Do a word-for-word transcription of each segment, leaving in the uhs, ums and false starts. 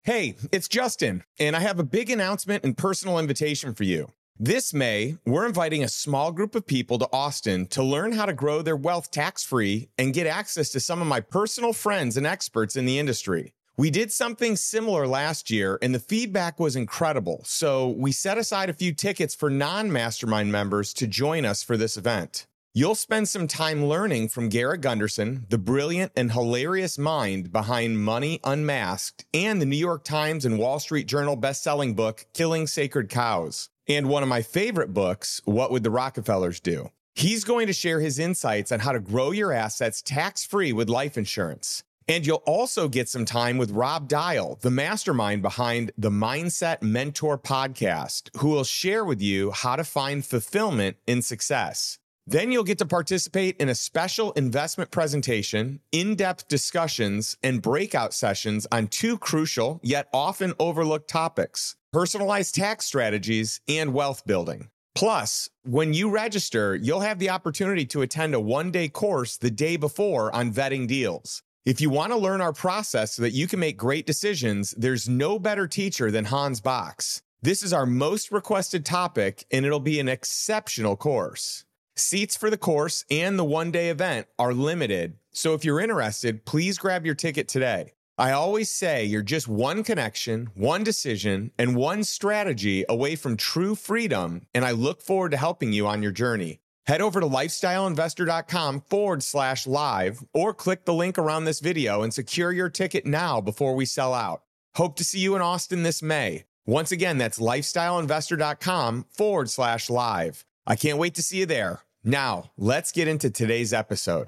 Hey, it's Justin, and I have a big announcement and personal invitation for you. This May, we're inviting a small group of people to Austin to learn how to grow their wealth tax-free and get access to some of my personal friends and experts in the industry. We did something similar last year, and the feedback was incredible, so we set aside a few tickets for non-mastermind members to join us for this event. You'll spend some time learning from Garrett Gunderson, the brilliant and hilarious mind behind Money Unmasked, and the New York Times and Wall Street Journal best-selling book, Killing Sacred Cows, and one of my favorite books, What Would the Rockefellers Do? He's going to share his insights on how to grow your assets tax-free with life insurance. And you'll also get some time with Rob Dial, the mastermind behind the Mindset Mentor podcast, who will share with you how to find fulfillment in success. Then you'll get to participate in a special investment presentation, in-depth discussions, and breakout sessions on two crucial yet often overlooked topics: personalized tax strategies and wealth building. Plus, when you register, you'll have the opportunity to attend a one-day course the day before on vetting deals. If you want to learn our process so that you can make great decisions, there's no better teacher than Hans Box. This is our most requested topic, and it'll be an exceptional course. Seats for the course and the one-day event are limited, so if you're interested, please grab your ticket today. I always say you're just one connection, one decision, and one strategy away from true freedom, and I look forward to helping you on your journey. Head over to lifestyleinvestor.com forward slash live or click the link around this video and secure your ticket now before we sell out. Hope to see you in Austin this May. Once again, that's lifestyleinvestor.com forward slash live. I can't wait to see you there. Now, let's get into today's episode.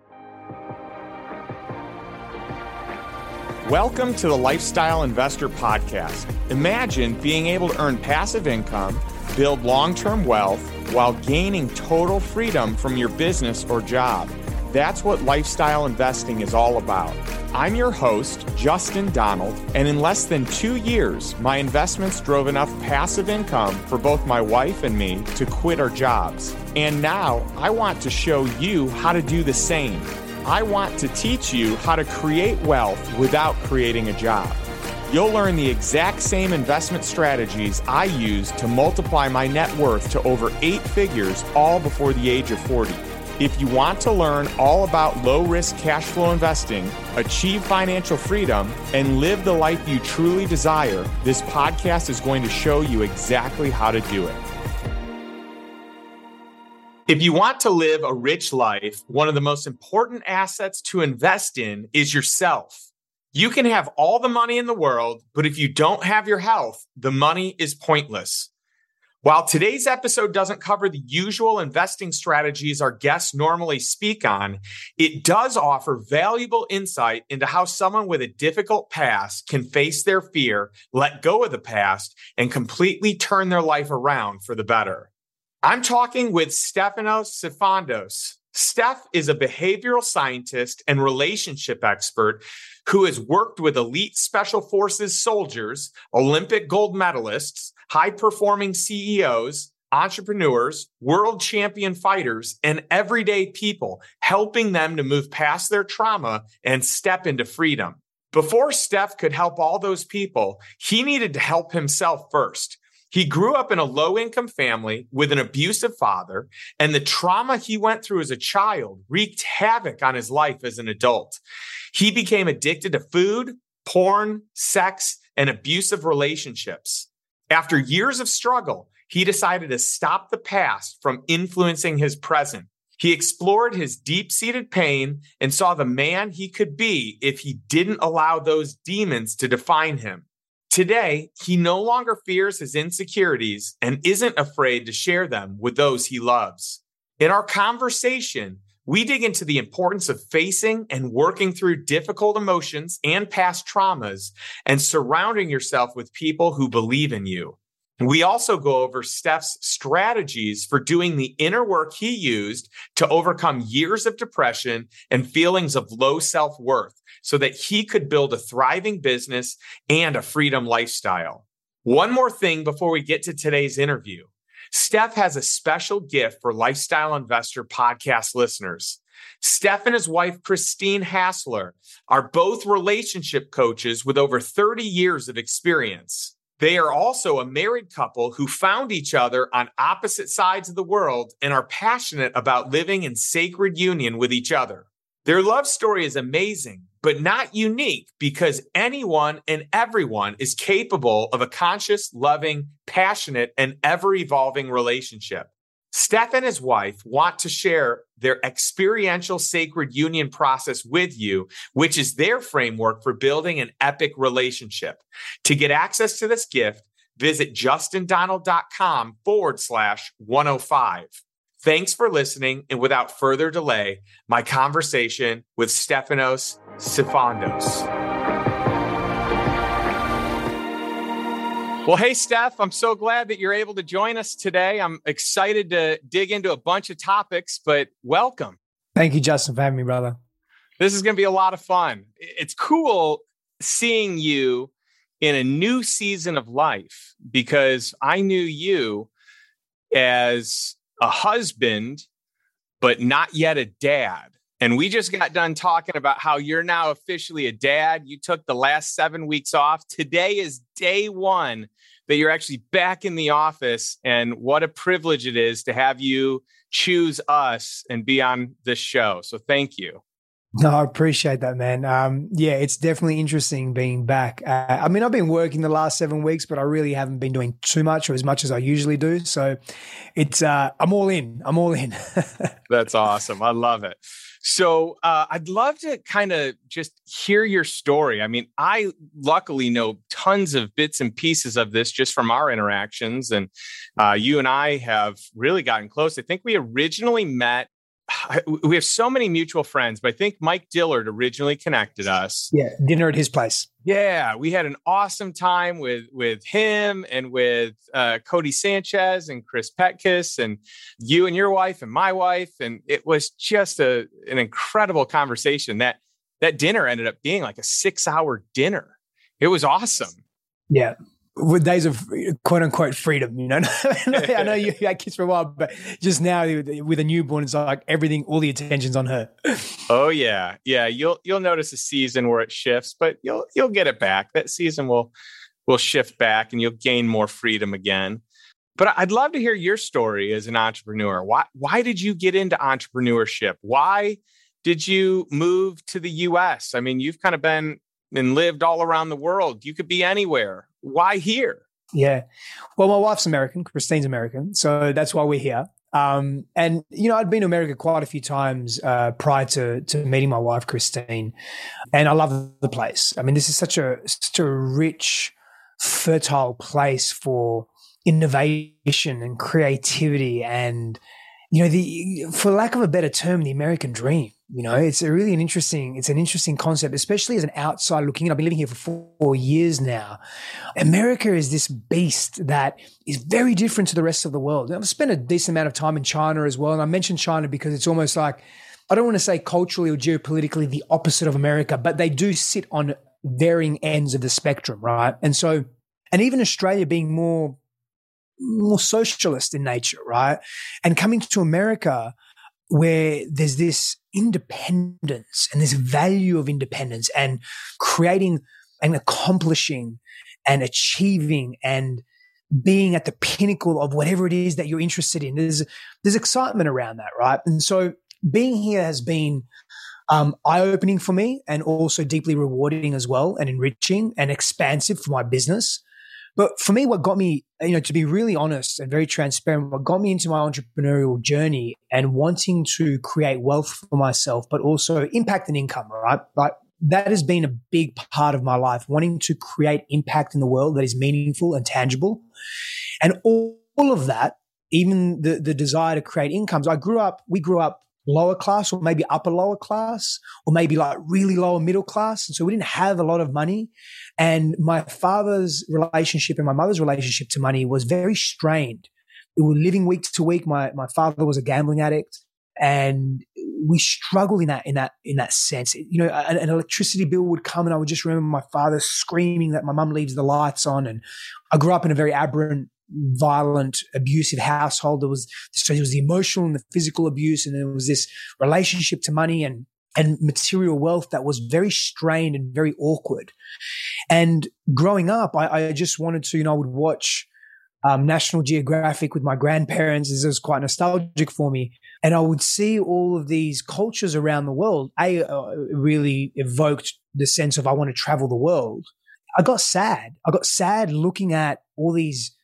Welcome to the Lifestyle Investor Podcast. Imagine being able to earn passive income, build long-term wealth, while gaining total freedom from your business or job. That's what lifestyle investing is all about. I'm your host, Justin Donald, and in less than two years, my investments drove enough passive income for both my wife and me to quit our jobs. And now I want to show you how to do the same. I want to teach you how to create wealth without creating a job. You'll learn the exact same investment strategies I use to multiply my net worth to over eight figures, all before the age of forty. If you want to learn all about low-risk cash flow investing, achieve financial freedom, and live the life you truly desire, this podcast is going to show you exactly how to do it. If you want to live a rich life, one of the most important assets to invest in is yourself. You can have all the money in the world, but if you don't have your health, the money is pointless. While today's episode doesn't cover the usual investing strategies our guests normally speak on, it does offer valuable insight into how someone with a difficult past can face their fear, let go of the past, and completely turn their life around for the better. I'm talking with Stefanos Sifandos. Steph is a behavioral scientist and relationship expert who has worked with elite special forces soldiers, Olympic gold medalists, high-performing C E Os, entrepreneurs, world champion fighters, and everyday people, helping them to move past their trauma and step into freedom. Before Steph could help all those people, he needed to help himself first. He grew up in a low-income family with an abusive father, and the trauma he went through as a child wreaked havoc on his life as an adult. He became addicted to food, porn, sex, and abusive relationships. After years of struggle, he decided to stop the past from influencing his present. He explored his deep-seated pain and saw the man he could be if he didn't allow those demons to define him. Today, he no longer fears his insecurities and isn't afraid to share them with those he loves. In our conversation, we dig into the importance of facing and working through difficult emotions and past traumas and surrounding yourself with people who believe in you. We also go over Steph's strategies for doing the inner work he used to overcome years of depression and feelings of low self-worth so that he could build a thriving business and a freedom lifestyle. One more thing before we get to today's interview. Steph has a special gift for Lifestyle Investor podcast listeners. Steph and his wife, Christine Hassler, are both relationship coaches with over thirty years of experience. They are also a married couple who found each other on opposite sides of the world and are passionate about living in sacred union with each other. Their love story is amazing, but not unique because anyone and everyone is capable of a conscious, loving, passionate, and ever-evolving relationship. Steph and his wife want to share their experiential sacred union process with you, which is their framework for building an epic relationship. To get access to this gift, visit justindonald.com forward slash 105. Thanks for listening. And without further delay, my conversation with Stefanos Sifandos. Well, hey, Steph, I'm so glad that you're able to join us today. I'm excited to dig into a bunch of topics, but welcome. Thank you, Justin, for having me, brother. This is going to be a lot of fun. It's cool seeing you in a new season of life because I knew you as a husband, but not yet a dad. And we just got done talking about how you're now officially a dad. You took the last seven weeks off. Today is day one that you're actually back in the office. And what a privilege it is to have you choose us and be on this show. So thank you. No, I appreciate that, man. Um, yeah, it's definitely interesting being back. Uh, I mean, I've been working the last seven weeks, but I really haven't been doing too much or as much as I usually do. So it's, uh, I'm all in. I'm all in. That's awesome. I love it. So uh, I'd love to kind of just hear your story. I mean, I luckily know tons of bits and pieces of this just from our interactions. And uh, you and I have really gotten close. I think we originally met. We have so many mutual friends, but I think Mike Dillard originally connected us. Yeah, dinner at his place. Yeah, we had an awesome time with with him and with uh, Cody Sanchez and Chris Petkus and you and your wife and my wife, and it was just a an incredible conversation. That that dinner ended up being like a six hour dinner. It was awesome. Yeah. With days of quote unquote freedom, you know, I know you had kids for a while, but just now with a newborn, it's like everything, all the attention's on her. Oh yeah. Yeah. You'll, you'll notice a season where it shifts, but you'll, you'll get it back. That season will, will shift back and you'll gain more freedom again. But I'd love to hear your story as an entrepreneur. Why, why did you get into entrepreneurship? Why did you move to the U S? I mean, you've kind of been and lived all around the world. You could be anywhere. Why here? Yeah. Well, my wife's American. Christine's American. So that's why we're here. Um, and, you know, I'd been to America quite a few times uh, prior to, to meeting my wife, Christine. And I love the place. I mean, this is such a, such a rich, fertile place for innovation and creativity and, you know, the, for lack of a better term, the American dream. You know, it's a really an interesting, it's an interesting concept, especially as an outsider looking in. I've been living here for four, four years now. America is this beast that is very different to the rest of the world. I've spent a decent amount of time in China as well. And I mentioned China because it's almost like, I don't want to say culturally or geopolitically the opposite of America, but they do sit on varying ends of the spectrum, right? And so, and even Australia being more, more socialist in nature, right? And coming to America, where there's this independence and this value of independence and creating and accomplishing and achieving and being at the pinnacle of whatever it is that you're interested in. There's, there's excitement around that, right? And so being here has been um, eye-opening for me and also deeply rewarding as well and enriching and expansive for my business. But for me, what got me, you know, to be really honest and very transparent, what got me into my entrepreneurial journey and wanting to create wealth for myself, but also impact and income, right? Like that has been a big part of my life, wanting to create impact in the world that is meaningful and tangible. And all, all of that, even the, the desire to create incomes. I grew up, we grew up lower class or maybe upper lower class or maybe like really lower middle class. And so we didn't have a lot of money. And my father's relationship and my mother's relationship to money was very strained. We were living week to week. My, my father was a gambling addict and we struggled in that, in that, in that sense. You know, an, an electricity bill would come and I would just remember my father screaming that my mum leaves the lights on. And I grew up in a very aberrant violent, abusive household. There was, so there was the emotional and the physical abuse, and there was this relationship to money and, and material wealth that was very strained and very awkward. And growing up, I, I just wanted to, you know, I would watch um, National Geographic with my grandparents. This was quite nostalgic for me. And I would see all of these cultures around the world. I uh, really evoked the sense of I want to travel the world. I got sad. I got sad looking at all these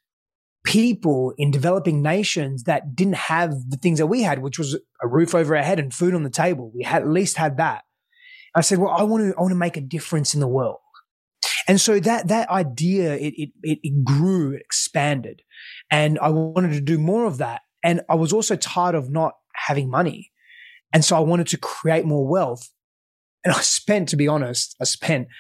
people in developing nations that didn't have the things that we had, which was a roof over our head and food on the table. We had at least had that. I said, well, I want to, I want to make a difference in the world. And so that, that idea, it, it, it grew, it expanded, and I wanted to do more of that. And I was also tired of not having money. And so I wanted to create more wealth. And I spent, to be honest, I spent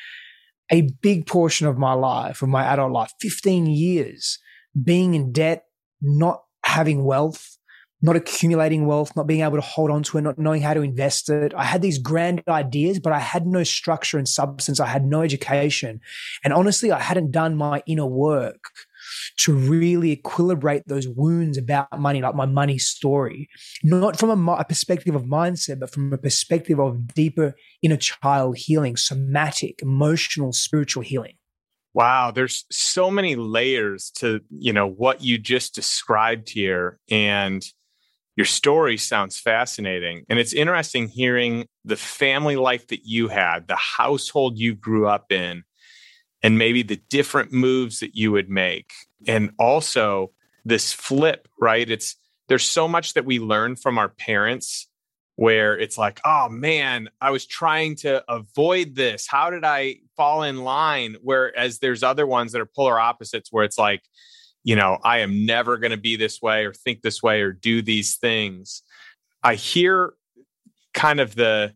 a big portion of my life, of my adult life, fifteen years, being in debt, not having wealth, not accumulating wealth, not being able to hold on to it, not knowing how to invest it. I had these grand ideas, but I had no structure and substance. I had no education. And honestly, I hadn't done my inner work to really equilibrate those wounds about money, like my money story, not from a, a perspective of mindset, but from a perspective of deeper inner child healing, somatic, emotional, spiritual healing. Wow, there's so many layers to, you know, what you just described here, and your story sounds fascinating. And it's interesting hearing the family life that you had, the household you grew up in, and maybe the different moves that you would make. And also this flip, right? It's, there's so much that we learn from our parents where it's like, oh man, I was trying to avoid this. How did I fall in line? Whereas there's other ones that are polar opposites where it's like, you know, I am never going to be this way or think this way or do these things. I hear kind of the,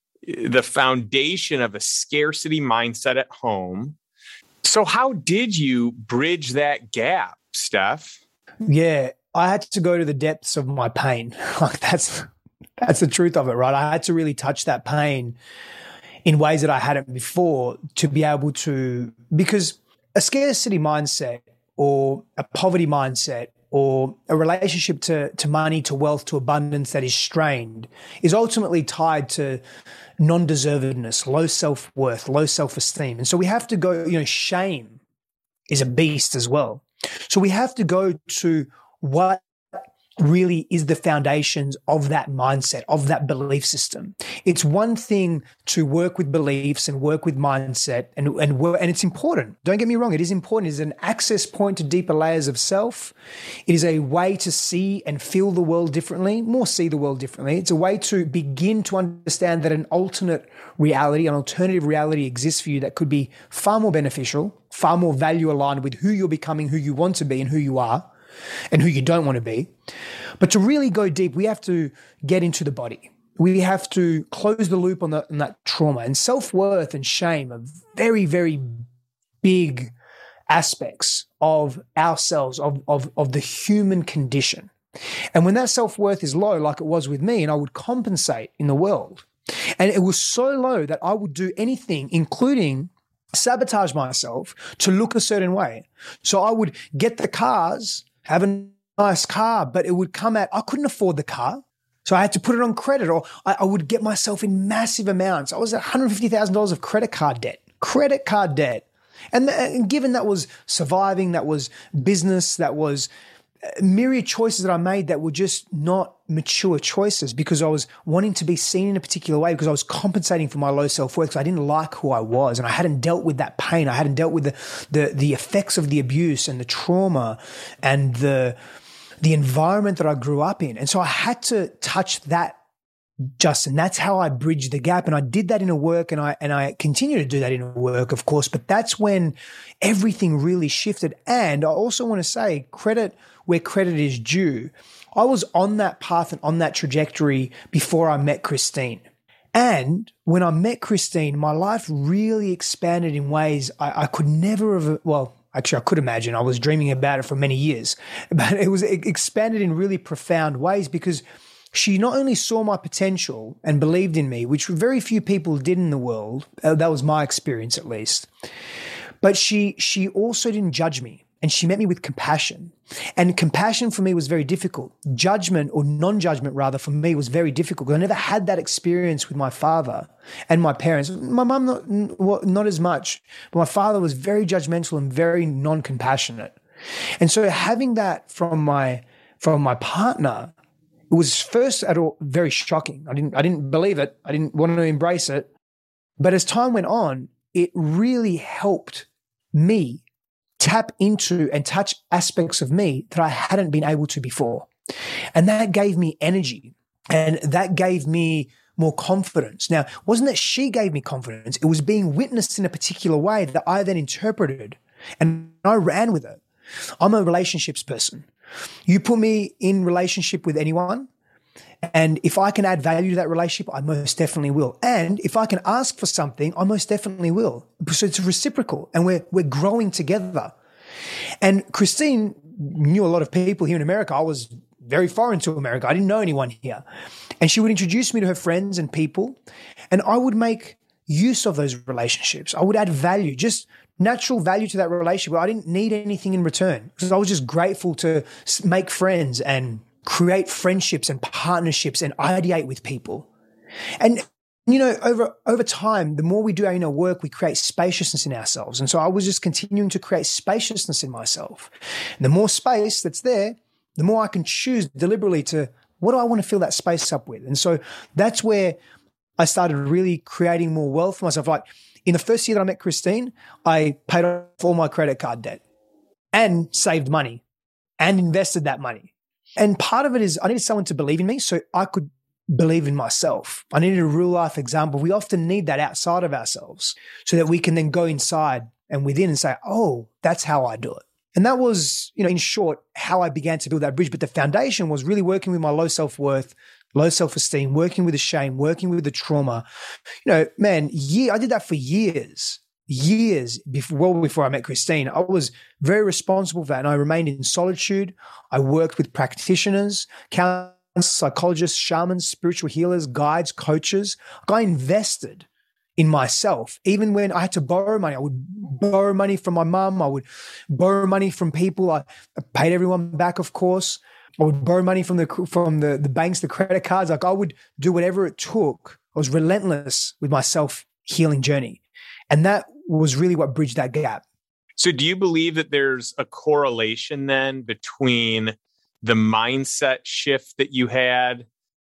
the foundation of a scarcity mindset at home. So how did you bridge that gap, Steph? Yeah, I had to go to the depths of my pain. Like that's that's the truth of it, right? I had to really touch that pain in ways that I hadn't before to be able to, because a scarcity mindset or a poverty mindset or a relationship to, to money, to wealth, to abundance that is strained is ultimately tied to non-deservedness, low self-worth, low self-esteem. And so we have to go, you know, shame is a beast as well. So we have to go to what really is the foundations of that mindset, of that belief system. It's one thing to work with beliefs and work with mindset, and and work, and it's important. Don't get me wrong; it is important. It is an access point to deeper layers of self. It is a way to see and feel the world differently, more see the world differently. It's a way to begin to understand that an alternate reality, an alternative reality exists for you that could be far more beneficial, far more value aligned with who you're becoming, who you want to be, and who you are, and who you don't want to be. But to really go deep, we have to get into the body. We have to close the loop on, the, on that trauma. And self-worth and shame are very, very big aspects of ourselves, of, of, of the human condition. And when that self-worth is low, like it was with me, and I would compensate in the world, and it was so low that I would do anything, including sabotage myself to look a certain way. So I would get the cars, have a nice car, but it would come at, I couldn't afford the car. So I had to put it on credit, or I, I would get myself in massive amounts. I was at one hundred fifty thousand dollars of credit card debt, credit card debt. And, th- and given that was surviving, that was business, that was myriad choices that I made that were just not mature choices because I was wanting to be seen in a particular way, because I was compensating for my low self-worth because I didn't like who I was, and I hadn't dealt with that pain. I hadn't dealt with the, the, the effects of the abuse and the trauma and the, the environment that I grew up in. And so I had to touch that, Justin. That's how I bridged the gap. And I did that in a work, and I, and I continue to do that in a work, of course, but that's when everything really shifted. And I also want to say credit where credit is due. I was on that path and on that trajectory before I met Christine. And when I met Christine, my life really expanded in ways I, I could never have, well, actually I could imagine. I was dreaming about it for many years, but it was it expanded in really profound ways because she not only saw my potential and believed in me, which very few people did in the world. Uh, that was my experience, at least. But she she also didn't judge me. and she met me with compassion. And compassion for me was very difficult. Judgment, or non-judgment rather, for me was very difficult because I never had that experience with my father and my parents. My mum, not, not as much, but my father was very judgmental and very non-compassionate. And so having that from my from my partner, it was first at all very shocking. I didn't I didn't believe it. I didn't want to embrace it. But as time went on, it really helped me tap into and touch aspects of me that I hadn't been able to before. And that gave me energy, and that gave me more confidence. Now, it wasn't that she gave me confidence. It was being witnessed in a particular way that I then interpreted, and I ran with it. I'm a relationships person. You put me in relationship with anyone, and if I can add value to that relationship, I most definitely will. And if I can ask for something, I most definitely will. So it's reciprocal, and we're we're growing together. And Christine knew a lot of people here in America. I was very foreign to America. I didn't know anyone here. And she would introduce me to her friends and people, and I would make use of those relationships. I would add value, just natural value to that relationship. I didn't need anything in return because I was just grateful to make friends and create friendships and partnerships and ideate with people. And, you know, over over time, the more we do our inner work, we create spaciousness in ourselves. And so I was just continuing to create spaciousness in myself. And the more space that's there, the more I can choose deliberately to, what do I want to fill that space up with? And so that's where I started really creating more wealth for myself. Like in the first year that I met Christine, I paid off all my credit card debt and saved money and invested that money. And part of it is I needed someone to believe in me so I could believe in myself. I needed a real life example. We often need that outside of ourselves so that we can then go inside and within and say, oh, that's how I do it. And that was, you know, in short, how I began to build that bridge. But the foundation was really working with my low self-worth, low self-esteem, working with the shame, working with the trauma. You know, man, year, I did that for years. Years before, well before I met Christine. I was very responsible for that, and I remained in solitude. I worked with practitioners, counselors, psychologists, shamans, spiritual healers, guides, coaches. I invested in myself. Even when I had to borrow money, I would borrow money from my mum. I would borrow money from people. I paid everyone back, of course. I would borrow money from the from the, the banks, the credit cards. Like I would do whatever it took. I was relentless with my self-healing journey, and that was really what bridged that gap. So do you believe that there's a correlation then between the mindset shift that you had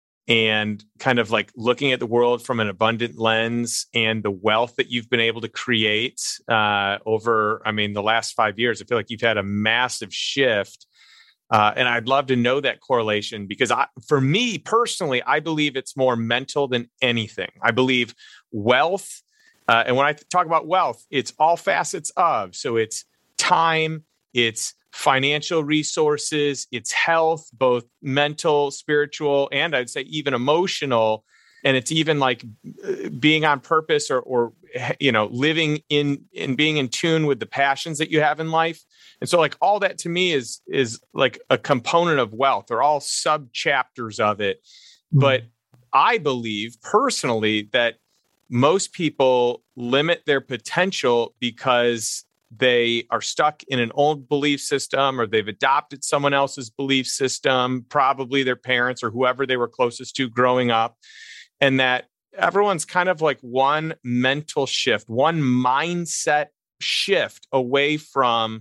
and kind of like looking at the world from an abundant lens and the wealth that you've been able to create uh, over, I mean, the last five years? I feel like you've had a massive shift. Uh, and I'd love to know that correlation because I, for me personally, I believe it's more mental than anything. I believe wealth, Uh, and when I talk about wealth, it's all facets of. So it's time, it's financial resources, it's health, both mental, spiritual, and I'd say even emotional. And it's even like being on purpose or, or you know, living in and being in tune with the passions that you have in life. And so like all that to me is, is like a component of wealth. They're all sub chapters of it. Mm-hmm. But I believe personally that most people limit their potential because they are stuck in an old belief system or they've adopted someone else's belief system, probably their parents or whoever they were closest to growing up. And that everyone's kind of like one mental shift, one mindset shift away from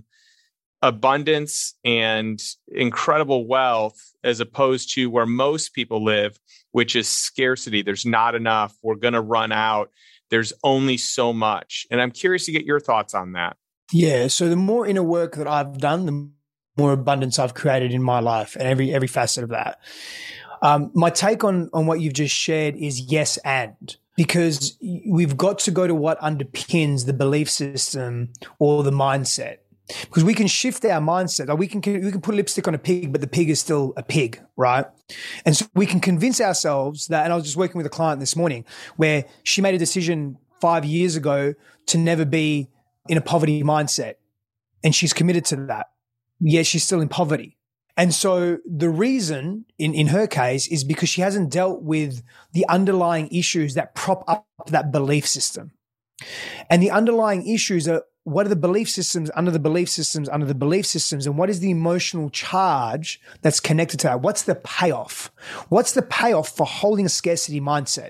abundance and incredible wealth as opposed to where most people live, which is scarcity. There's not enough. We're going to run out. There's only so much. And I'm curious to get your thoughts on that. Yeah. So the more inner work that I've done, the more abundance I've created in my life and every every facet of that. Um, my take on, on what you've just shared is yes and. Because we've got to go to what underpins the belief system or the mindset. Because we can shift our mindset. Like we can we can put lipstick on a pig, but the pig is still a pig, right? And so we can convince ourselves that, and I was just working with a client this morning where she made a decision five years ago to never be in a poverty mindset. And she's committed to that. Yet she's still in poverty. And so the reason in, in her case is because she hasn't dealt with the underlying issues that prop up that belief system. And the underlying issues are, what are the belief systems under the belief systems under the belief systems? And what is the emotional charge that's connected to that? What's the payoff? What's the payoff for holding a scarcity mindset?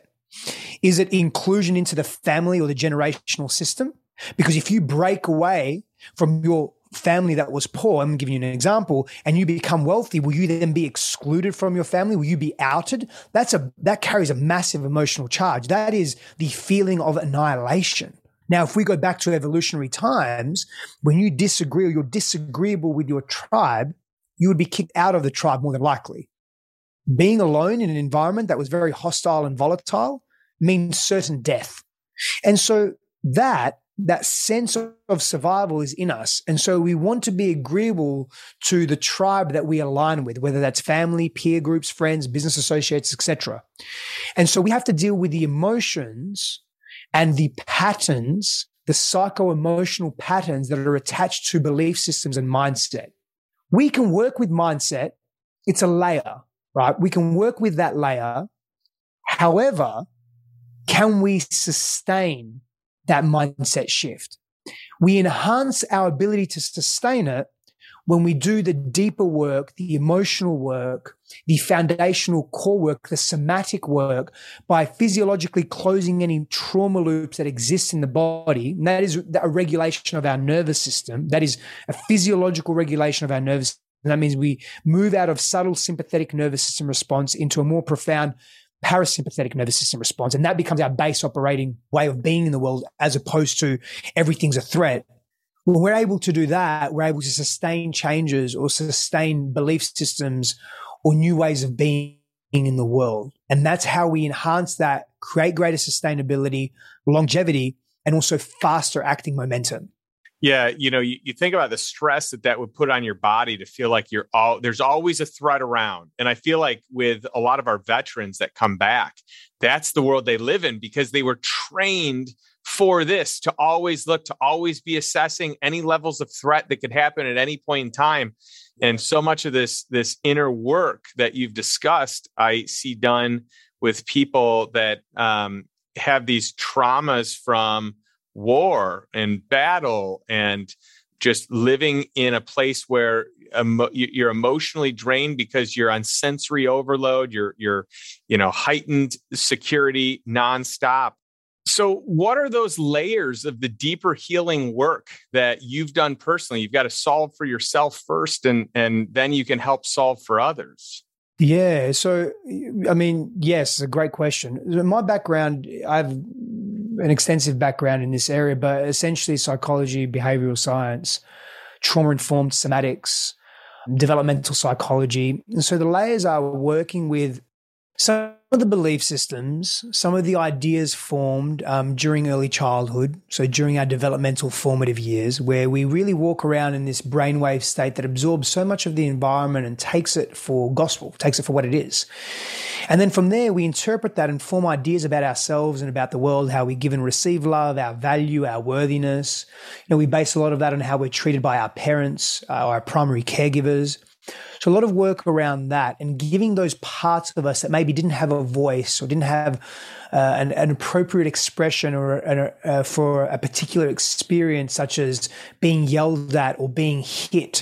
Is it inclusion into the family or the generational system? Because if you break away from your family that was poor, I'm giving you an example, and you become wealthy, will you then be excluded from your family? Will you be outed? That's a, that carries a massive emotional charge. That is the feeling of annihilation. Now, if we go back to evolutionary times, when you disagree or you're disagreeable with your tribe, you would be kicked out of the tribe more than likely. Being alone in an environment that was very hostile and volatile means certain death. And so that, that sense of survival is in us. And so we want to be agreeable to the tribe that we align with, whether that's family, peer groups, friends, business associates, et cetera. And so we have to deal with the emotions and the patterns, the psycho-emotional patterns that are attached to belief systems and mindset. We can work with mindset. It's a layer, right? We can work with that layer. However, can we sustain that mindset shift? We enhance our ability to sustain it when we do the deeper work, the emotional work, the foundational core work, the somatic work, by physiologically closing any trauma loops that exist in the body. And that is a regulation of our nervous system. That is a physiological regulation of our nervous system. And that means we move out of subtle sympathetic nervous system response into a more profound parasympathetic nervous system response. And that becomes our base operating way of being in the world, as opposed to everything's a threat. When we're able to do that, we're able to sustain changes or sustain belief systems or new ways of being in the world. And that's how we enhance that, create greater sustainability, longevity, and also faster acting momentum. Yeah, you know, you, you think about the stress that that would put on your body to feel like you're all, there's always a threat around. And I feel like with a lot of our veterans that come back, that's the world they live in, because they were trained for this, to always look, to always be assessing any levels of threat that could happen at any point in time. And so much of this, this inner work that you've discussed, I see done with people that um, have these traumas from war and battle, and just living in a place where emo- you're emotionally drained because you're on sensory overload, you're, you're, you know, heightened security nonstop. So what are those layers of the deeper healing work that you've done personally? You've got to solve for yourself first, and, and then you can help solve for others. Yeah. So, I mean, yes, it's a great question. My background, I've an extensive background in this area, but essentially psychology, behavioral science, trauma-informed somatics, developmental psychology. And so the layers are working with some of the belief systems, some of the ideas formed um, during early childhood, so during our developmental formative years, where we really walk around in this brainwave state that absorbs so much of the environment and takes it for gospel, takes it for what it is. And then from there, we interpret that and form ideas about ourselves and about the world, how we give and receive love, our value, our worthiness. You know, we base a lot of that on how we're treated by our parents, uh, our primary caregivers. So a lot of work around that, and giving those parts of us that maybe didn't have a voice or didn't have uh, an, an appropriate expression or an, uh, for a particular experience, such as being yelled at or being hit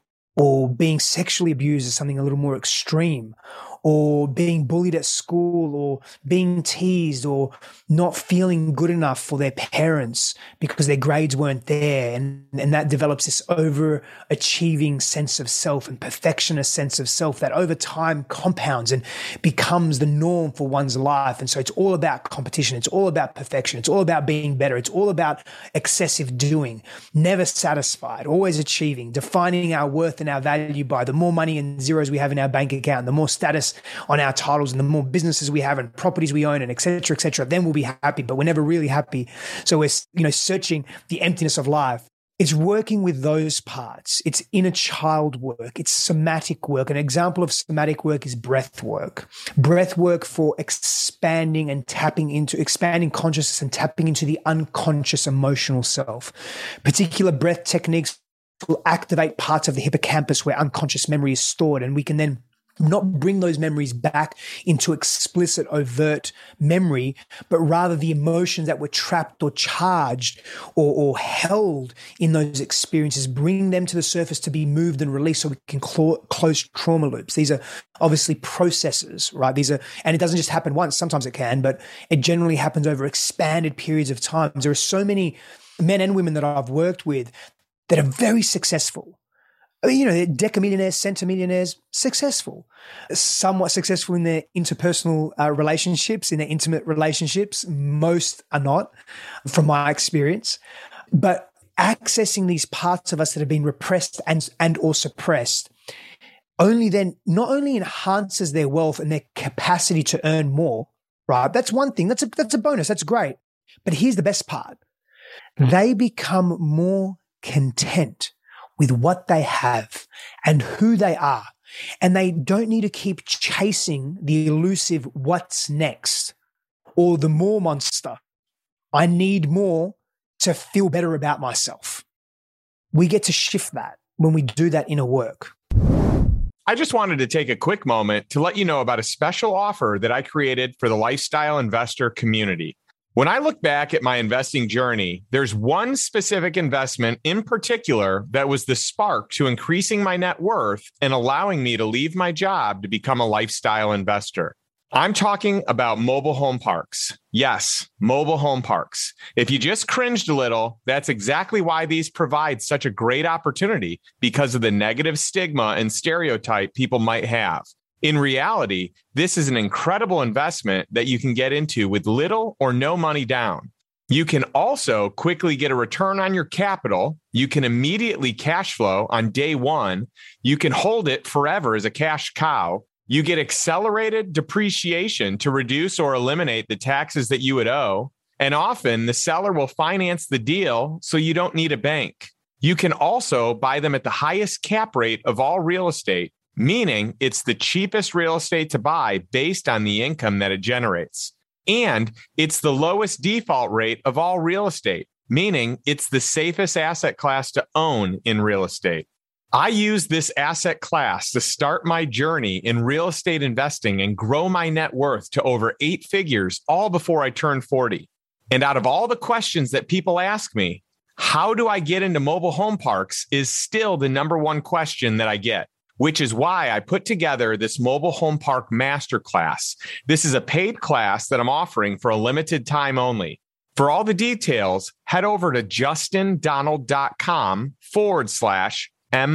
or being sexually abused is something a little more extreme, or being bullied at school, or being teased, or not feeling good enough for their parents because their grades weren't there. And, and that develops this overachieving sense of self and perfectionist sense of self that over time compounds and becomes the norm for one's life. And so it's all about competition. It's all about perfection. It's all about being better. It's all about excessive doing, never satisfied, always achieving, defining our worth and our value by the more money and zeros we have in our bank account, the more status on our titles, and the more businesses we have and properties we own, and et cetera, et cetera, then we'll be happy, but we're never really happy. So we're, you know, searching the emptiness of life. It's working with those parts. It's inner child work. It's somatic work. An example of somatic work is breath work. Breath work for expanding and tapping into, expanding consciousness and tapping into the unconscious emotional self. Particular breath techniques will activate parts of the hippocampus where unconscious memory is stored, and we can then not bring those memories back into explicit, overt memory, but rather the emotions that were trapped or charged or, or held in those experiences, bring them to the surface to be moved and released so we can cl- close trauma loops. These are obviously processes, right? These are, and it doesn't just happen once. Sometimes it can, but it generally happens over expanded periods of time. There are so many men and women that I've worked with that are very successful. I mean, you know, decamillionaires, centimillionaires, successful, somewhat successful in their interpersonal uh, relationships, in their intimate relationships. Most are not, from my experience. But accessing these parts of us that have been repressed and, and or suppressed only then not only enhances their wealth and their capacity to earn more, right? That's one thing. That's a, that's a bonus. That's great. But here's the best part. They become more content with what they have and who they are. And they don't need to keep chasing the elusive what's next or the more monster. I need more to feel better about myself. We get to shift that when we do that inner work. I just wanted to take a quick moment to let you know about a special offer that I created for the Lifestyle Investor community. When I look back at my investing journey, there's one specific investment in particular that was the spark to increasing my net worth and allowing me to leave my job to become a lifestyle investor. I'm talking about mobile home parks. Yes, mobile home parks. If you just cringed a little, that's exactly why these provide such a great opportunity, because of the negative stigma and stereotype people might have. In reality, this is an incredible investment that you can get into with little or no money down. You can also quickly get a return on your capital. You can immediately cash flow on day one. You can hold it forever as a cash cow. You get accelerated depreciation to reduce or eliminate the taxes that you would owe. And often the seller will finance the deal so you don't need a bank. You can also buy them at the highest cap rate of all real estate, meaning it's the cheapest real estate to buy based on the income that it generates. And it's the lowest default rate of all real estate, meaning it's the safest asset class to own in real estate. I use this asset class to start my journey in real estate investing and grow my net worth to over eight figures, all before I turned forty. And out of all the questions that people ask me, how do I get into mobile home parks is still the number one question that I get, which is why I put together this mobile home park masterclass. This is a paid class that I'm offering for a limited time only. For all the details, head over to justindonald.com forward slash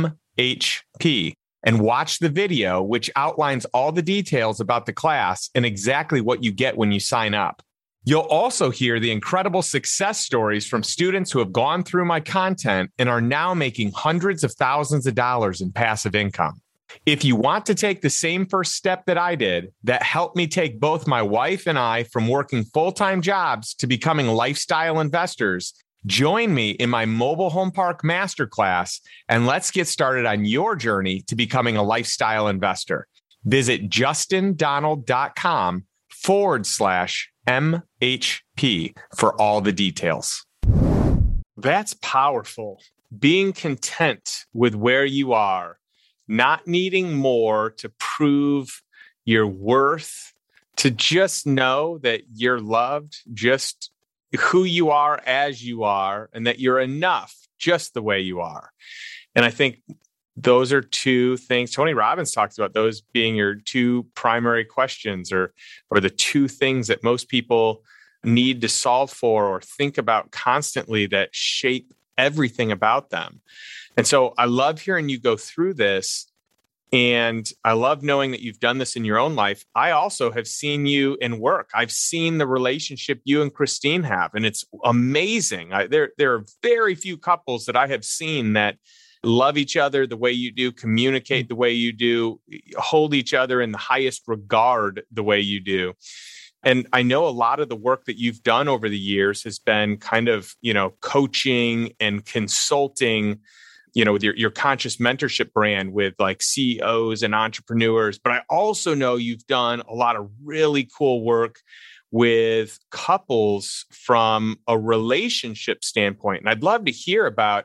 MHP and watch the video, which outlines all the details about the class and exactly what you get when you sign up. You'll also hear the incredible success stories from students who have gone through my content and are now making hundreds of thousands of dollars in passive income. If you want to take the same first step that I did, that helped me take both my wife and I from working full-time jobs to becoming lifestyle investors, join me in my mobile home park masterclass, and let's get started on your journey to becoming a lifestyle investor. Visit justindonald.com forward slash M H P for all the details. That's powerful. Being content with where you are, not needing more to prove your worth, to just know that you're loved, just who you are as you are, and that you're enough just the way you are. And I think those are two things Tony Robbins talks about, those being your two primary questions, or, or the two things that most people need to solve for or think about constantly that shape everything about them. And so I love hearing you go through this. And I love knowing that you've done this in your own life. I also have seen you in work. I've seen the relationship you and Christine have, and it's amazing. I, there, there are very few couples that I have seen that love each other the way you do, communicate the way you do, hold each other in the highest regard the way you do. And I know a lot of the work that you've done over the years has been kind of, you know, coaching and consulting, you know, with your, your conscious mentorship brand with like C E Os and entrepreneurs. But I also know you've done a lot of really cool work with couples from a relationship standpoint. And I'd love to hear about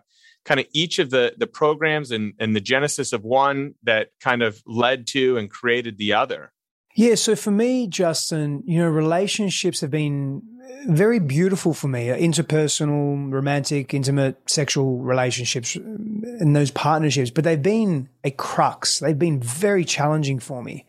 kind of each of the the programs and, and the genesis of one that kind of led to and created the other? Yeah, so for me, Justin, you know, relationships have been very beautiful for me. Interpersonal, romantic, intimate, sexual relationships and those partnerships, but they've been a crux. They've been very challenging for me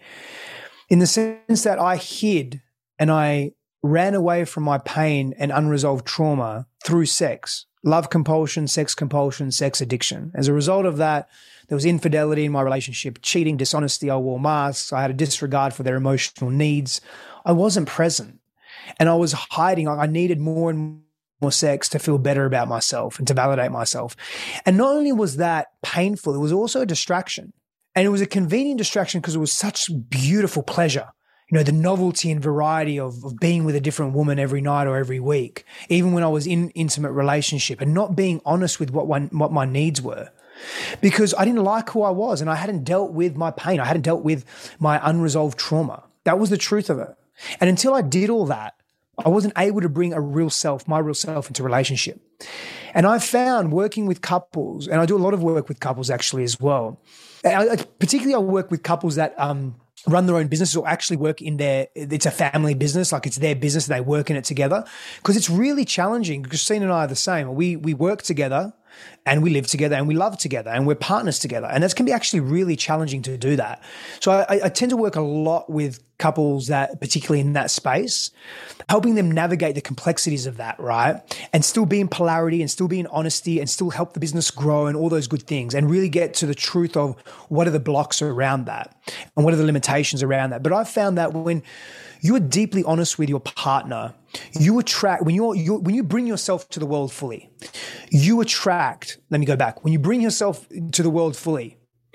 in the sense that I hid and I ran away from my pain and unresolved trauma through sex, love compulsion, sex compulsion, sex addiction. As a result of that, there was infidelity in my relationship, cheating, dishonesty. I wore masks. I had a disregard for their emotional needs. I wasn't present and I was hiding. I needed more and more sex to feel better about myself and to validate myself. And not only was that painful, it was also a distraction. And it was a convenient distraction because it was such beautiful pleasure. You know, the novelty and variety of, of being with a different woman every night or every week, even when I was in intimate relationship, and not being honest with what one, what my needs were. Because I didn't like who I was and I hadn't dealt with my pain. I hadn't dealt with my unresolved trauma. That was the truth of it. And until I did all that, I wasn't able to bring a real self, my real self, into relationship. And I've found working with couples, and I do a lot of work with couples actually as well. I, particularly I work with couples that um, run their own businesses or actually work in their, it's a family business, like it's their business, they work in it together. Because it's really challenging. Christine and I are the same. We, we work together and we live together and we love together and we're partners together. And that can be actually really challenging to do that. So I, I tend to work a lot with couples that, particularly in that space, helping them navigate the complexities of that, right? And still be in polarity and still be in honesty and still help the business grow and all those good things and really get to the truth of what are the blocks around that and what are the limitations around that. But I've found that when you are deeply honest with your partner, you attract, when you're, you when you bring yourself to the world fully, you attract, let me go back, when you bring yourself to the world fully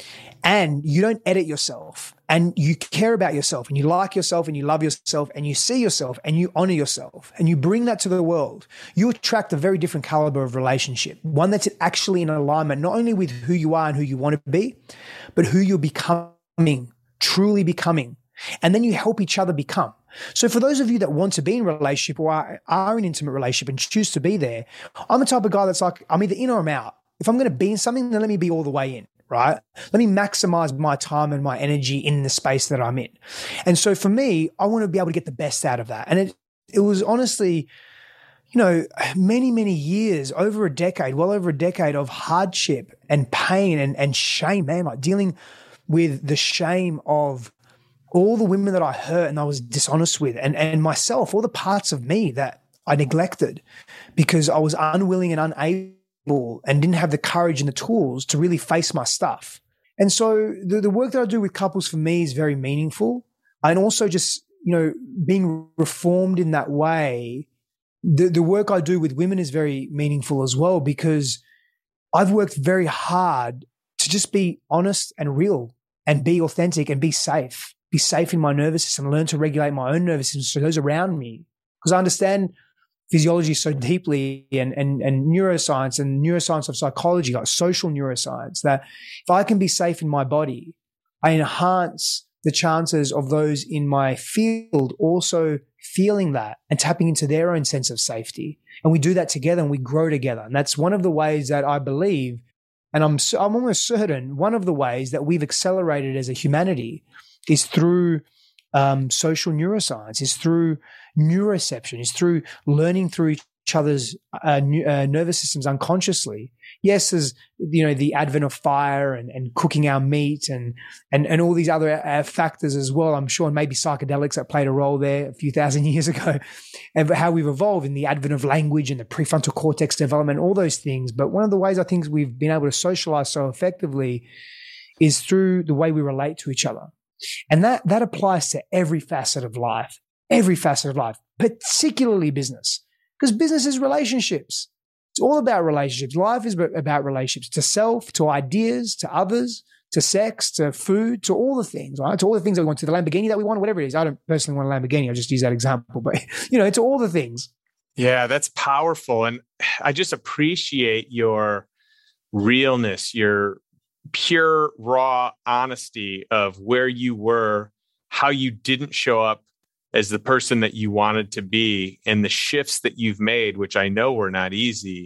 and you don't edit yourself and you care about yourself and you like yourself and you love yourself and you see yourself and you honor yourself and you bring that to the world, you attract a very different caliber of relationship, one that's actually in alignment, not only with who you are and who you want to be, but who you're becoming, truly becoming. And then you help each other become. So for those of you that want to be in a relationship or are, are in an intimate relationship and choose to be there, I'm the type of guy that's like, I'm either in or I'm out. If I'm going to be in something, then let me be all the way in, right? Let me maximize my time and my energy in the space that I'm in. And so for me, I want to be able to get the best out of that. And it, it was honestly, you know, many, many years, over a decade, well over a decade of hardship and pain and, and shame, man, like dealing with the shame of all the women that I hurt and I was dishonest with and, and myself, all the parts of me that I neglected because I was unwilling and unable and didn't have the courage and the tools to really face my stuff. And so the, the work that I do with couples for me is very meaningful. And also just, you know, being reformed in that way, the, the work I do with women is very meaningful as well because I've worked very hard to just be honest and real and be authentic and be safe. Be safe in my nervous system, learn to regulate my own nervous system so those around me, because I understand physiology so deeply and, and, and neuroscience and neuroscience of psychology, like social neuroscience, that if I can be safe in my body, I enhance the chances of those in my field also feeling that and tapping into their own sense of safety. And we do that together and we grow together. And that's one of the ways that I believe, and I'm, I'm almost certain, one of the ways that we've accelerated as a humanity is through um, social neuroscience, is through neuroception, is through learning through each other's uh, uh, nervous systems unconsciously. Yes, there's, you know, the advent of fire and, and cooking our meat and, and, and all these other uh, factors as well, I'm sure, and maybe psychedelics that played a role there a few thousand years ago, and how we've evolved in the advent of language and the prefrontal cortex development, all those things. But one of the ways I think we've been able to socialize so effectively is through the way we relate to each other. And that, that applies to every facet of life, every facet of life, particularly business, because business is relationships. It's all about relationships. Life is about relationships to self, to ideas, to others, to sex, to food, to all the things, right? To all the things that we want, to the Lamborghini that we want, whatever it is. I don't personally want a Lamborghini. I just use that example, but you know, it's all the things. Yeah, that's powerful. And I just appreciate your realness, your pure, raw honesty of where you were, how you didn't show up as the person that you wanted to be, and the shifts that you've made, which I know were not easy.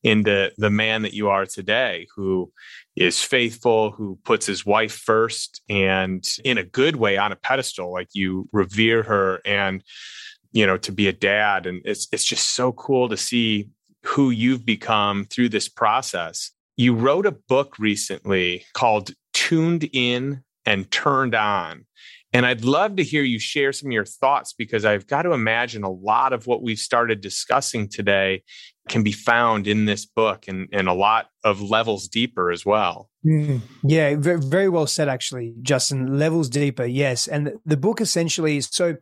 into the man that you are today, who is faithful, who puts his wife first and in a good way on a pedestal, like you revere her, and, you know, to be a dad. And it's, it's just so cool to see who you've become through this process. You wrote a book recently called Tuned In and Turned On. And I'd love to hear you share some of your thoughts, because I've got to imagine a lot of what we've started discussing today can be found in this book, and, and a lot of levels deeper as well. Mm, yeah, very, very well said, actually, Justin. Levels deeper, yes. And the, the book essentially is so.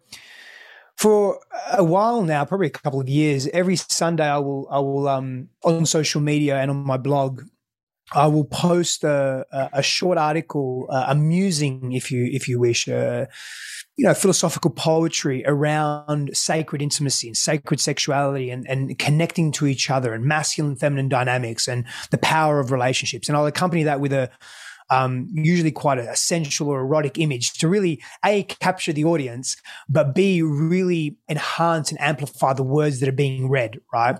For a while now, probably a couple of years, every Sunday I will I will um, on social media and on my blog, I will post a, a, a short article, uh, amusing, if you if you wish, uh, you know, philosophical poetry around sacred intimacy and sacred sexuality, and, and connecting to each other, and masculine feminine dynamics, and the power of relationships. And I'll accompany that with a um, usually quite a sensual or erotic image to really A, capture the audience, but B, really enhance and amplify the words that are being read, right?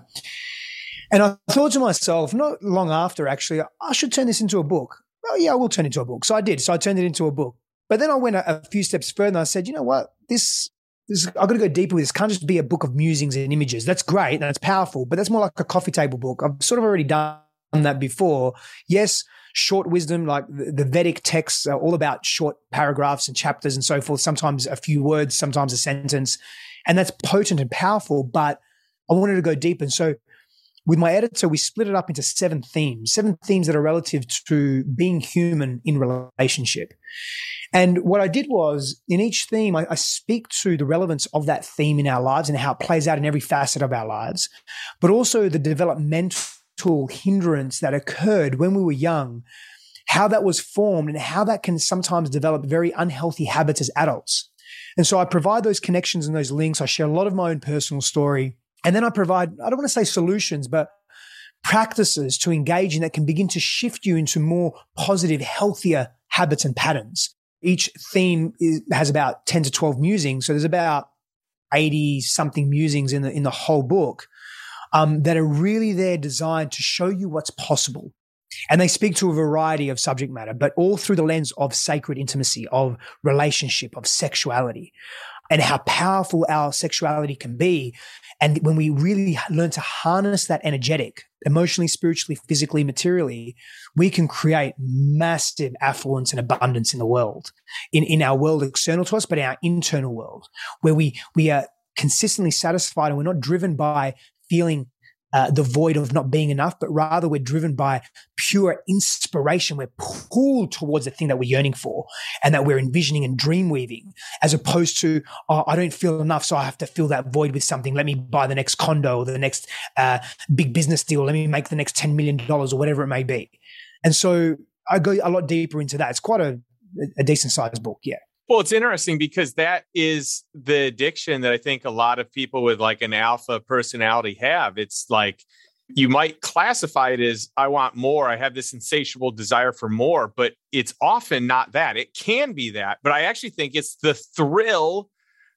And I thought to myself, not long after, actually, I should turn this into a book. Oh, yeah, I will turn it into a book. So I did. So I turned it into a book. But then I went a, a few steps further and I said, you know what? This, this I've got to go deeper with this. It can't just be a book of musings and images. That's great and that's powerful, but that's more like a coffee table book. I've sort of already done that before. Yes, short wisdom, like the, the Vedic texts are all about short paragraphs and chapters and so forth, sometimes a few words, sometimes a sentence. And that's potent and powerful, but I wanted to go deep. And so with my editor, we split it up into seven themes, seven themes that are relative to being human in relationship. And what I did was, in each theme, I, I speak to the relevance of that theme in our lives and how it plays out in every facet of our lives, but also the developmental hindrance that occurred when we were young, how that was formed, and how that can sometimes develop very unhealthy habits as adults. And so I provide those connections and those links. I share a lot of my own personal story. And then I provide, I don't want to say solutions, but practices to engage in that can begin to shift you into more positive, healthier habits and patterns. Each theme is, has about ten to twelve musings. So there's about eighty something musings in the, in the whole book, um, that are really there designed to show you what's possible. And they speak to a variety of subject matter, but all through the lens of sacred intimacy, of relationship, of sexuality, and how powerful our sexuality can be. And when we really learn to harness that energetic, emotionally, spiritually, physically, materially, we can create massive affluence and abundance in the world, in, in our world external to us, but in our internal world, where we, we are consistently satisfied and we're not driven by feeling Uh, the void of not being enough, but rather we're driven by pure inspiration. We're pulled towards the thing that we're yearning for and that we're envisioning and dream weaving, as opposed to, oh, I don't feel enough, so I have to fill that void with something. Let me buy the next condo or the next uh, big business deal. Let me make the next ten million dollars or whatever it may be. And so I go a lot deeper into that. It's quite a, a decent sized book. Yeah. Well, it's interesting because that is the addiction that I think a lot of people with like an alpha personality have. It's like, you might classify it as, I want more. I have this insatiable desire for more, but it's often not that. It can be that, but I actually think it's the thrill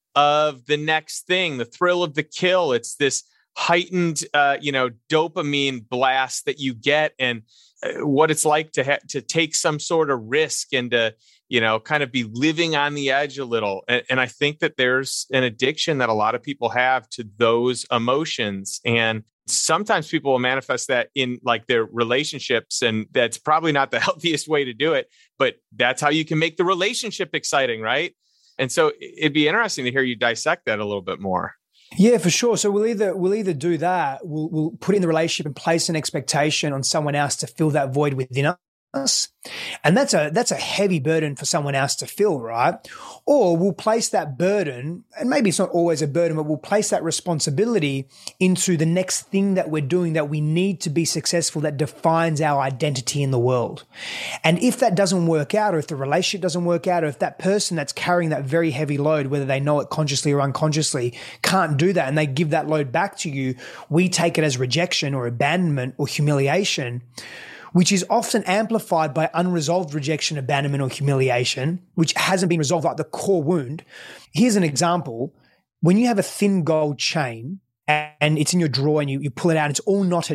of the next thing, the thrill of the kill. It's this heightened, uh, you know, dopamine blast that you get, and uh, what it's like to ha- to take some sort of risk and to, you know, kind of be living on the edge a little. And, and I think that there's an addiction that a lot of people have to those emotions. And sometimes people will manifest that in like their relationships. And that's probably not the healthiest way to do it, but that's how you can make the relationship exciting, right? And so it'd be interesting to hear you dissect that a little bit more. Yeah, for sure. So we'll either we'll either do that, we'll we'll put in the relationship and place an expectation on someone else to fill that void within us. And that's a that's a heavy burden for someone else to fill, right? Or we'll place that burden, and maybe it's not always a burden, but we'll place that responsibility into the next thing that we're doing that we need to be successful, that defines our identity in the world. And if that doesn't work out, or if the relationship doesn't work out, or if that person that's carrying that very heavy load, whether they know it consciously or unconsciously, can't do that and they give that load back to you, we take it as rejection or abandonment or humiliation, which is often amplified by unresolved rejection, abandonment, or humiliation, which hasn't been resolved, like the core wound. Here's an example. When you have a thin gold chain and it's in your drawer and you, you pull it out, it's all knotted up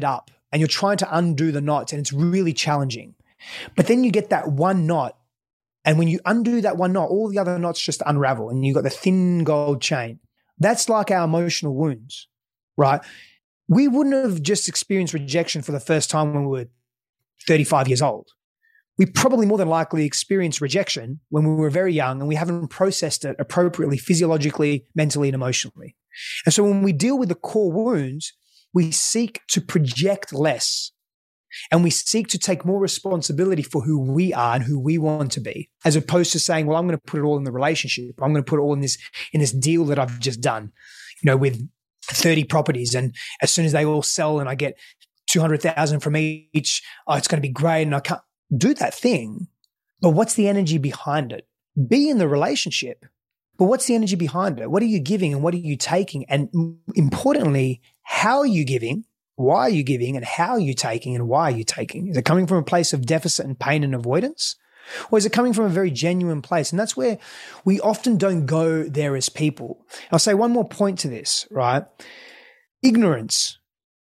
and you're trying to undo the knots, and it's really challenging. But then you get that one knot, and when you undo that one knot, all the other knots just unravel, and you've got the thin gold chain. That's like our emotional wounds, right? We wouldn't have just experienced rejection for the first time when we were thirty-five years old. We probably more than likely experienced rejection when we were very young, and we haven't processed it appropriately, physiologically, mentally, and emotionally. And so when we deal with the core wounds, we seek to project less, and we seek to take more responsibility for who we are and who we want to be, as opposed to saying, well, I'm going to put it all in the relationship. I'm going to put it all in this, in this deal that I've just done, you know, with thirty properties. And as soon as they all sell and I get two hundred thousand from each, oh, it's going to be great. And I can't do that thing. But what's the energy behind it? Be in the relationship, but what's the energy behind it? What are you giving and what are you taking? And importantly, how are you giving? Why are you giving, and how are you taking, and why are you taking? Is it coming from a place of deficit and pain and avoidance? Or is it coming from a very genuine place? And that's where we often don't go there as people. I'll say one more point to this, right? Ignorance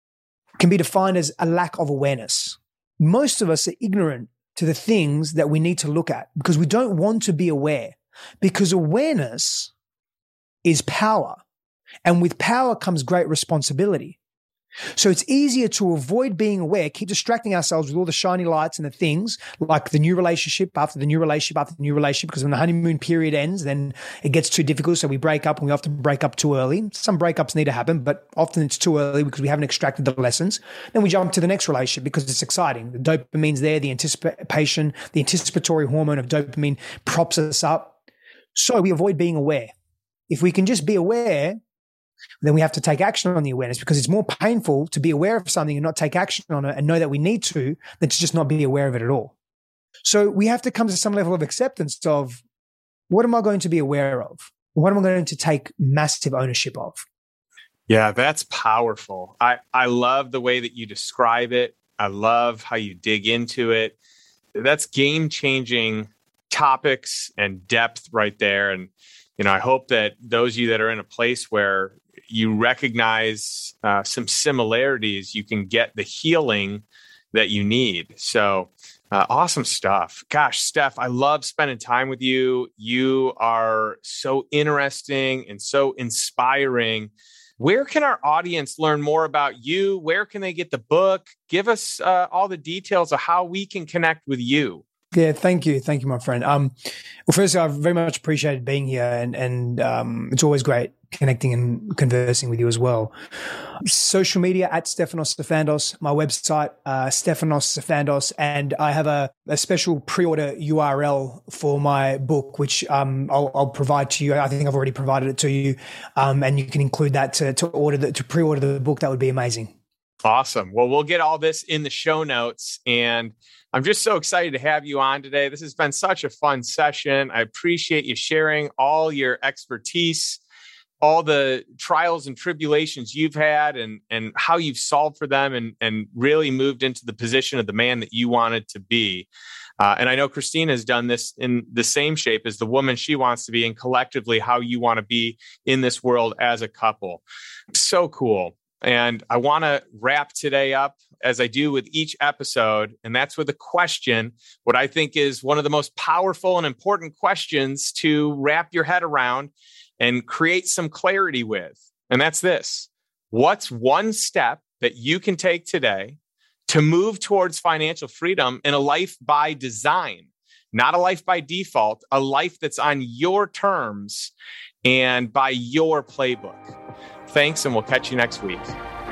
can be defined as a lack of awareness. Most of us are ignorant to the things that we need to look at because we don't want to be aware, because awareness is power. And with power comes great responsibility. So it's easier to avoid being aware, keep distracting ourselves with all the shiny lights and the things like the new relationship after the new relationship after the new relationship, because when the honeymoon period ends, then it gets too difficult. So we break up, and we often break up too early. Some breakups need to happen, but often it's too early because we haven't extracted the lessons. Then we jump to the next relationship because it's exciting. The dopamine's there, the anticipation, the anticipatory hormone of dopamine props us up. So we avoid being aware. If we can just be aware, then we have to take action on the awareness, because it's more painful to be aware of something and not take action on it and know that we need to than to just not be aware of it at all. So we have to come to some level of acceptance of, what am I going to be aware of? What am I going to take massive ownership of? Yeah, that's powerful. I, I love the way that you describe it. I love how you dig into it. That's game-changing topics and depth right there. And, you know, I hope that those of you that are in a place where you recognize uh, some similarities, you can get the healing that you need. So uh, awesome stuff. Gosh, Steph, I love spending time with you. You are so interesting and so inspiring. Where can our audience learn more about you? Where can they get the book? Give us uh, all the details of how we can connect with you. Yeah, thank you. Thank you, my friend. Um, well, firstly, I've very much appreciated being here, and, and um, it's always great connecting and conversing with you as well. Social media at Stefanos Sifandos, my website, uh, Stefanos Sifandos, and I have a, a special pre-order U R L for my book, which um, I'll, I'll provide to you. I think I've already provided it to you, um, and you can include that to, to order the, to pre-order the book. That would be amazing. Awesome. Well, we'll get all this in the show notes, and I'm just so excited to have you on today. This has been such a fun session. I appreciate you sharing all your expertise, all the trials and tribulations you've had, and, and how you've solved for them, and, and really moved into the position of the man that you wanted to be. Uh, and I know Christine has done this in the same shape as the woman she wants to be, and collectively how you want to be in this world as a couple. So cool. And I want to wrap today up as I do with each episode. And that's with a question, what I think is one of the most powerful and important questions to wrap your head around and create some clarity with. And that's this: what's one step that you can take today to move towards financial freedom in a life by design, not a life by default, a life that's on your terms and by your playbook? Thanks, and we'll catch you next week.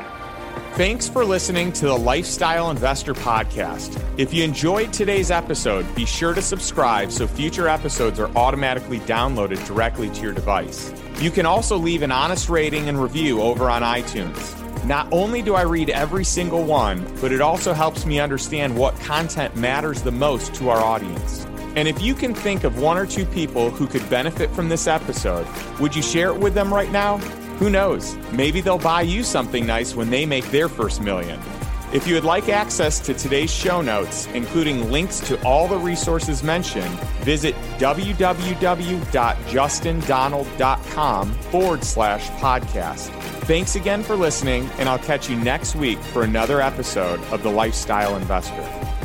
Thanks for listening to the Lifestyle Investor Podcast. If you enjoyed today's episode, be sure to subscribe so future episodes are automatically downloaded directly to your device. You can also leave an honest rating and review over on iTunes. Not only do I read every single one, but it also helps me understand what content matters the most to our audience. And if you can think of one or two people who could benefit from this episode, would you share it with them right now? Who knows? Maybe they'll buy you something nice when they make their first million. If you would like access to today's show notes, including links to all the resources mentioned, visit www.justindonald.com forward slash podcast. Thanks again for listening, and I'll catch you next week for another episode of The Lifestyle Investor.